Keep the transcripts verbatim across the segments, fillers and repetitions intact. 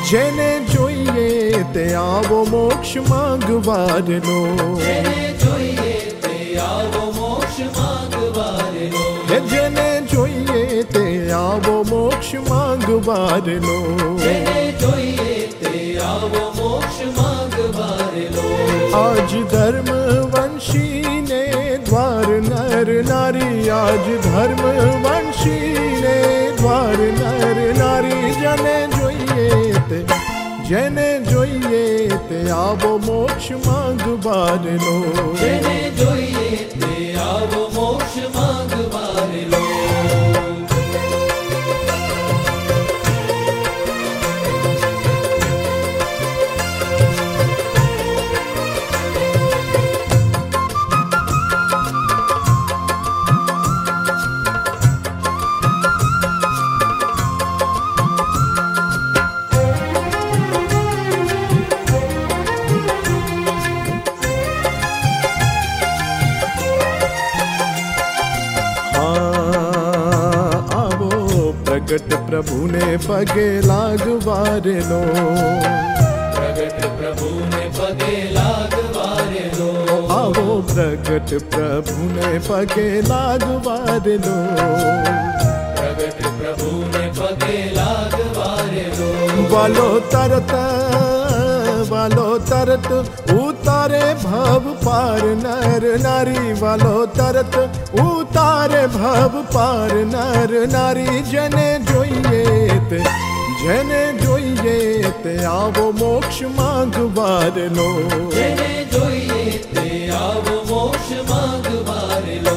જેને જોઈએ તે આવો મોક્ષ માંગવારનો, જેને જોઈએ તે આવો મોક્ષ માંગવારનો, હે જેને જોઈએ તે આવો મોક્ષ માંગવારનો, જેને જોઈએ તે આવો મોક્ષ માંગવારનો. આજ ધર્મ વંશી ને દ્વાર નર નારી, આજ ધર્મ વંશી ને દ્વાર નર નારી. જેને જોઈએ તે જેને જોઈએ તે આવો મોક્ષ માંગવારનો, જેને જોઈએ તે આવો મોક્ષ માંગવારનો. પ્રગટ પ્રભુને પગે લાગવારેલો, પ્રગટ પ્રભુને પગે લાગવારેલો, આવો પ્રગટ પ્રભુને પગે લાગવારેલો, પ્રગટ પ્રભુને પગે લાગવારેલો. વાલો તરત વાલો તરત ઉતારે ભવ પાર નર નારી, વાલો તરત ઉતારે ભવ પાર નર નારી. જેને જોઈએ તે જેને જોઈએ તે આવો મોક્ષ માંગવારનો, જેને જોઈએ તે આવો મોક્ષ માંગવારનો.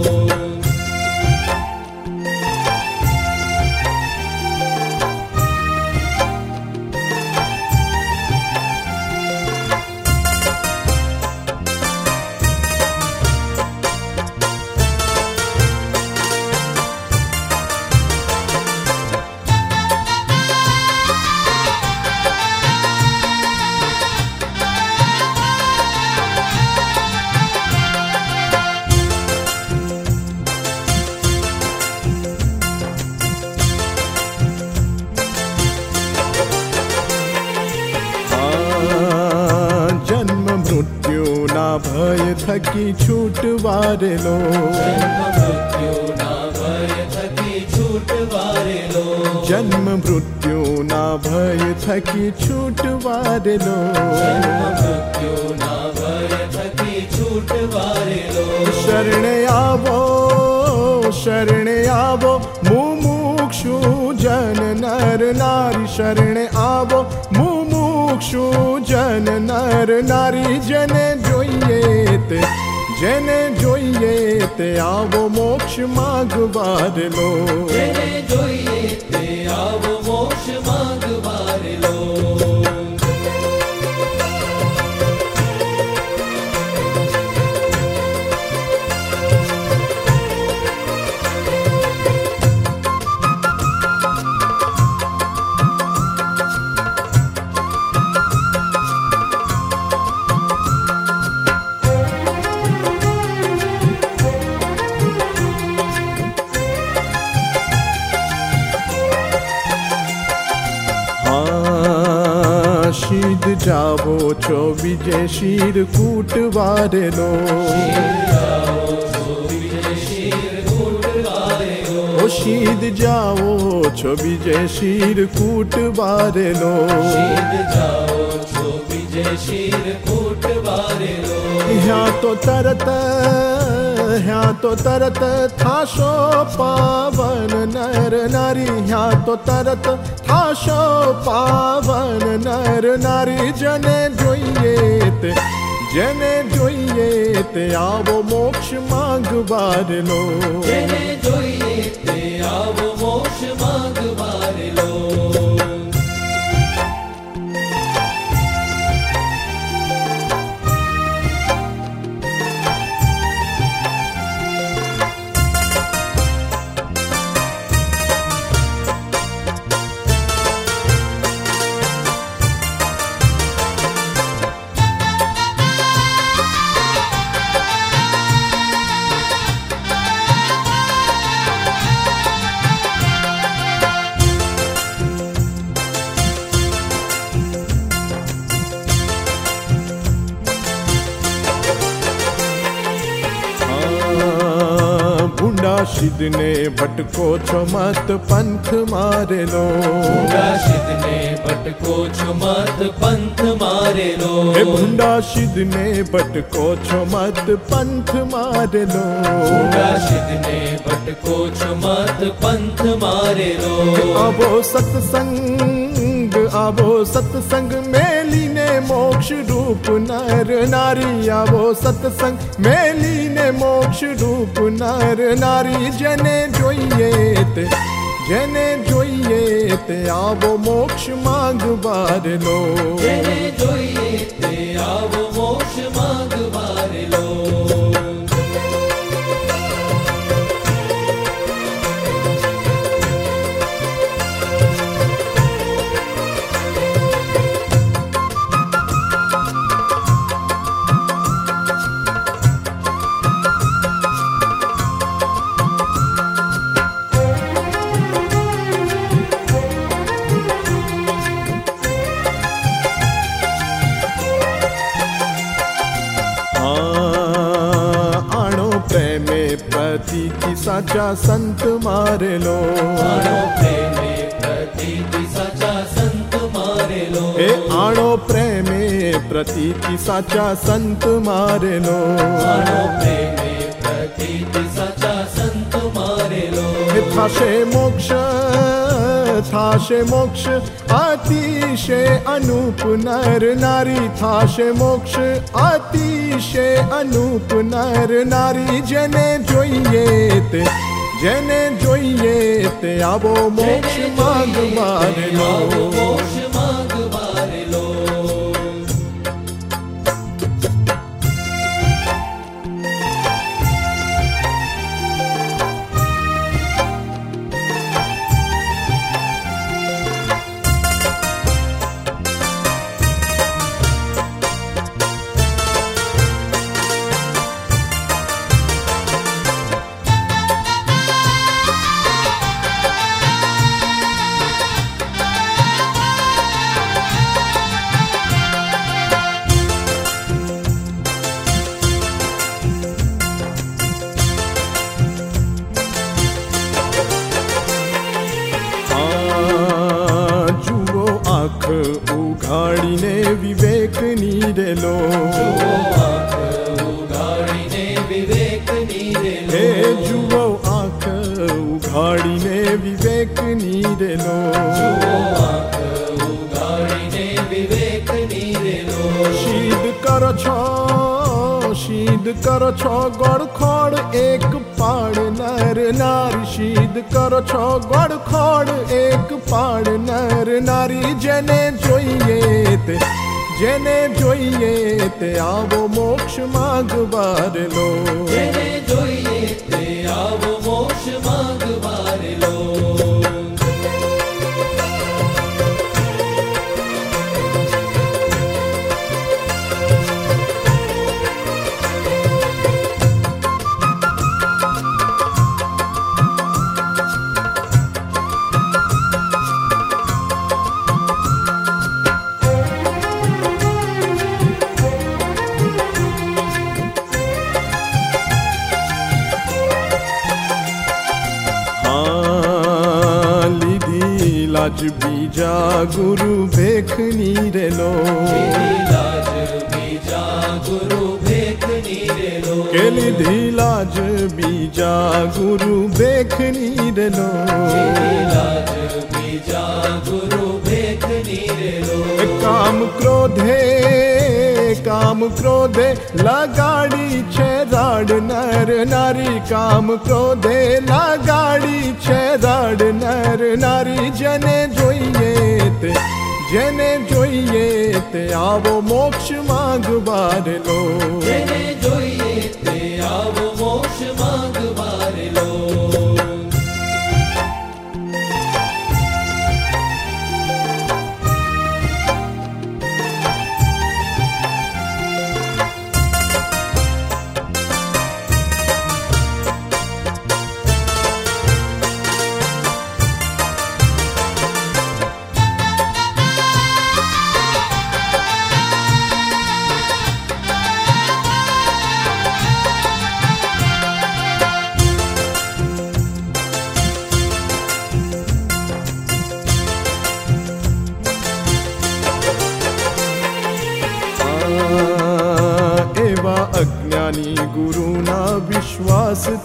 ભય થકી છૂટવારેલો, જન્મ મૃત્યુના ભય થકી છૂટવારેલો, જન્મ મૃત્યુના ભય થકી છૂટવારેલો, જન્મ મૃત્યુના ભય થકી છૂટવારેલો. શરણે આવો શરણે આવો મુમુક્ષુ જન નર નારી, શરણે આવો મુમુક્ષુ જન નર નારી. જેને જોઈએ તે જેને જોઈએ તે આવો મોક્ષ માંગવારનો, જેને જોઈએ તે આવો મોક્ષ માંગવારનો. શીદ જાવો છો વિજય શીર કૂટવારેલો, ઓ શીદ જાવો છો વિજય શીર કૂટવારેલો, યાં તો તરત યાં તો તરત થાશો પાવન નર નારી, યાં તો તરત થાશો પાવન નર નારી. જેને જોઈએ તે જેને જોઈએ તે આવો મોક્ષ માંગવારનો, જેને જોઈએ તે આવો મોક્ષ માંગવારનો. શિદને ભટકો છો મત પંથ મારેલો. ભૂંડા શિદને ભટકો છો મત પંથ મારેલો. હે ભૂંડા શિદને ભટકો છો મત પંથ મારેલો. ભૂંડા શિદને ભટકો છો મત પંથ મારેલો. આવો સત્સંગ આવો સત્સંગ મેલીને મોક્ષ રૂપ નર નારી. આવો સત્સંગ મેલીને મોક્ષ રૂપ નર નારી. જેને જોઈએ તે જેને જોઈએ તે આવો મોક્ષ માંગવાર લો. જેને જોઈએ તે આવો મોક્ષ માંગવાર લો. પ્રતીતિ સાચા સંત મારેલો. આણો પ્રેમે પ્રતીતિ સાચા સંત મારેલો. એ આણો પ્રેમે પ્રતીતિ સાચા સંત મારેલો. આણો પ્રેમે પ્રતીતિ સાચા સંત મારેલો. એ થાશે મોક્ષ થાશે મોક્ષ અતિશય અનુપ નર નારી. થાશે મોક્ષ અતિશય અનુપ નર નારી. જેને જોઈએ તે જેને જોઈએ તે આવો મોક્ષ માંગવાર લો. મોક્ષ માંગવાર લો. ઉઘાડીને વિવેક નીરેલો. ઉઘાડીને વિવેક નીરેલો. હે જુઓ આંખ ઉઘાડીને વિવેક નીરેલો. ઉઘાડીને વિવેક નીરેલો. શીદ કરો છો શીદ કરો છો ગોળખોડ એક પાડ નર નારી. શીદ કરો છો ગોળખોડ એક પાડ નર નારી. જેને જોઈએ તે જેને જોઈએ તે આવો મોક્ષ માંગવાર લો. જેને જોઈએ તે આવો મોક્ષ માંગવાર લો. લાજ બીજા ગુરુ ભેખ નીરેલો. લાજ બીજા ગુરુ ભેખ નીરેલો. કે લીધી લાજ બીજા ગુરુ ભેખ નીરેલો. લાજ બીજા ગુરુ ભેખ નીરેલો. કામ ક્રોધે કામ ક્રોધે લગાડી છે રાડ નર નારી. કામ ક્રોધે લગાડી છે રાડ નર નારી. જેને જોઈએ તે જેને જોઈએ તે આવો મોક્ષ માંગવાર લો. જેને જોઈએ તે આવો મોક્ષ માંગવાર લો.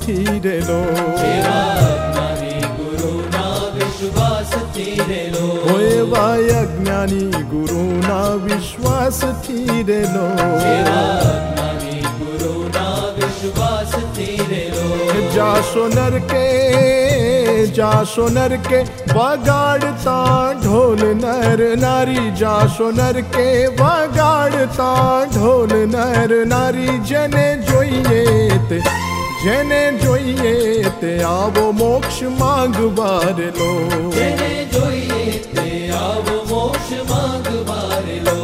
થી રેલો. એવા અજ્ઞાની ગુરુના વિશ્વાસથી રેલો. એવા અજ્ઞાની ગુરુના વિશ્વાસથી રેલો. એવા અજ્ઞાની ગુરુના વિશ્વાસથી રેલો. જાશો નરકે જાશો નરકે વગાડતા ઢોલ નર નારી. જાશો નરકે વગાડતા ઢોલ નર નારી. જેને જોઈએ તે જેને જોઈએ તે આવો મોક્ષ માંગવા રેલો. જેને જોઈએ તે આવો મોક્ષ માંગવા રેલો.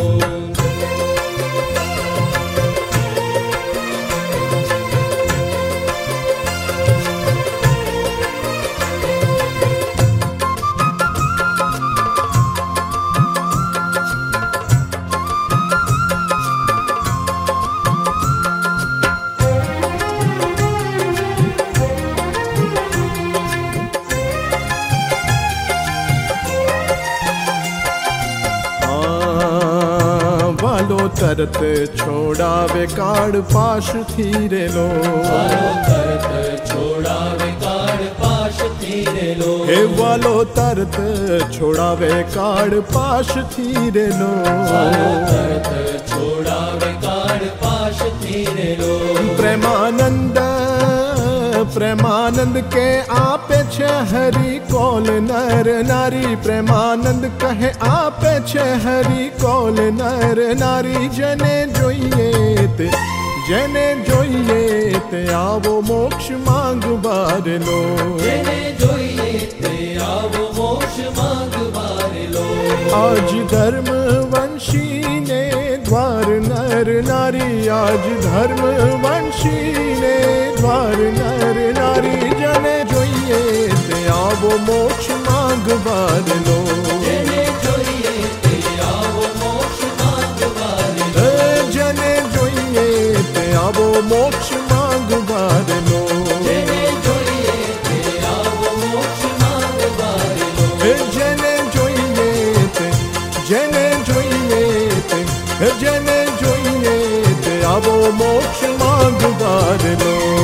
તરત છોડાવે કાળ પાશથી રેલો. તરત છોડાવે કાળ પાશથી રેલો. હે વાલો તરત છોડાવે કાળ પાશથી રેલો. તરત છોડાવે કાળ પાશથી રેલો. પ્રેમાનંદ પ્રેમાનંદ કે આપે છે હરિ કોલ નર નારી. પ્રેમાનંદ કહે આપે છે હરિ કોલ નર નારી. જેને જોઈએ તે જેને જોઈએ તે આવો મોક્ષ માંગવા રેલો. જેને જોઈએ તે આવો મોક્ષ માંગવા રેલો. આજ ધર્મ વંશીને દ્વાર નર નારી. આજ ધર્મ વંશીને દ્વાર નર નારી. જેને જોઈએ તે આવો મોક્ષ માંગવા રેલો. જેને જોઈએ તે આવો મોક્ષ માંગવા રેલો. જેને જોઈએ તે આવો મોક્ષ માંગવા રેલો. જેને જોઈએ તે આવો મોક્ષ માંગવા રેલો. જેને જોઈએ તે જેને જોઈએ તે જેને જોઈએ તે આવો મોક્ષ માંગવા રેલો.